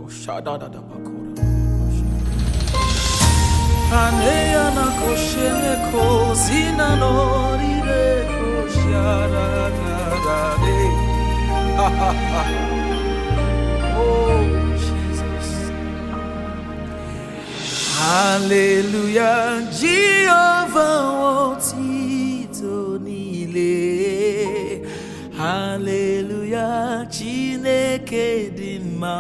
Aneya na koshene kozina norire koshara garade. Oh Jesus, Hallelujah, Jehovah otito nile. Hallelujah, Chineke dima.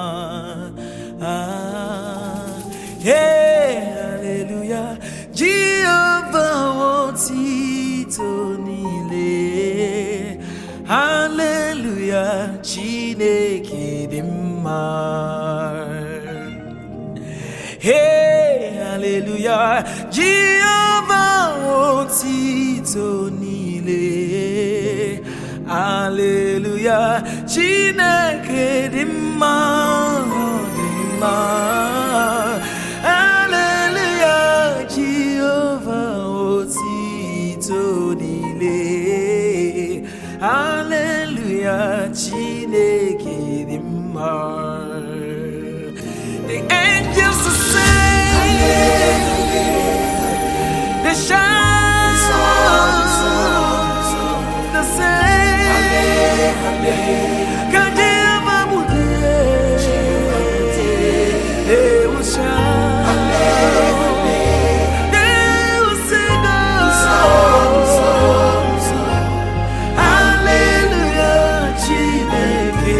Hey, hallelujah, Jehovah otito nile. Hallelujah, Chineke dima. Hey, hallelujah, Jehovah otito nile. Hallelujah, Chineke dima. Hallelujah, Jehovah otito nile. Hallelujah, Chineke dima. The angels are singing, the shout, the sing. They will shout, they will sing hallelujah, Chineke.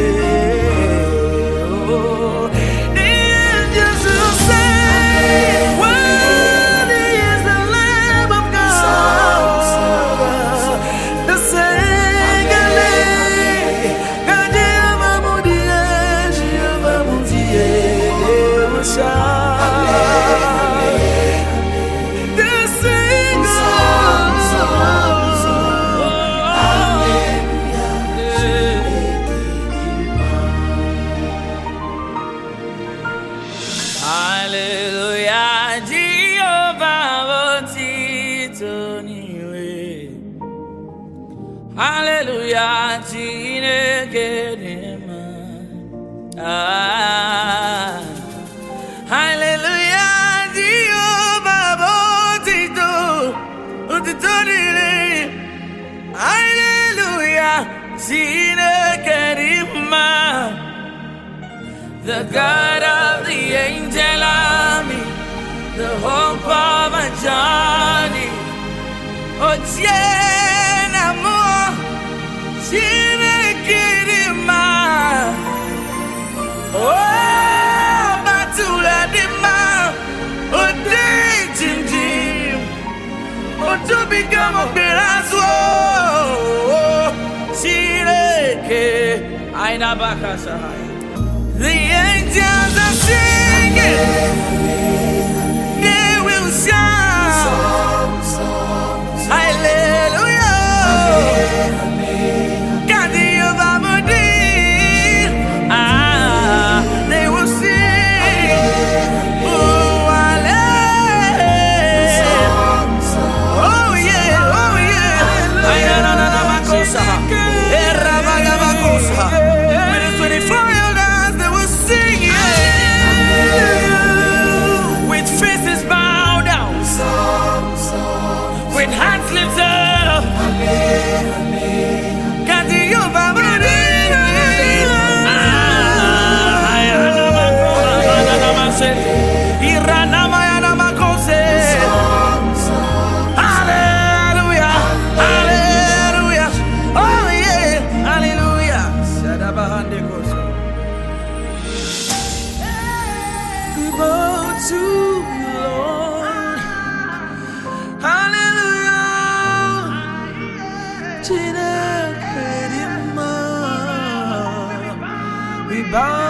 Oh, the angels will say, worthy is the Lamb of God. The sing, hallelujah, Jehovah otito nile. Hallelujah, Chineke dima. Hallelujah, Jehovah otito nile. Hallelujah, Chineke dima. The God of the angel army, the hope of my journey. Oh, tiena mo, Chineke dima. Oh, batula dima. Oh, day jim. Oh, to become a berazo. Chineke, aina bakasahaya. The angels are singing, they will shout, hallelujah, God Jehovah Modir, they will sing, oh, hallelujah, oh yeah, when it's 24 with faces bowed down, with hands lifted up. God, you hallelujah, hallelujah, oh yeah, hallelujah. To you, Lord, hallelujah, Chineke dima. We bow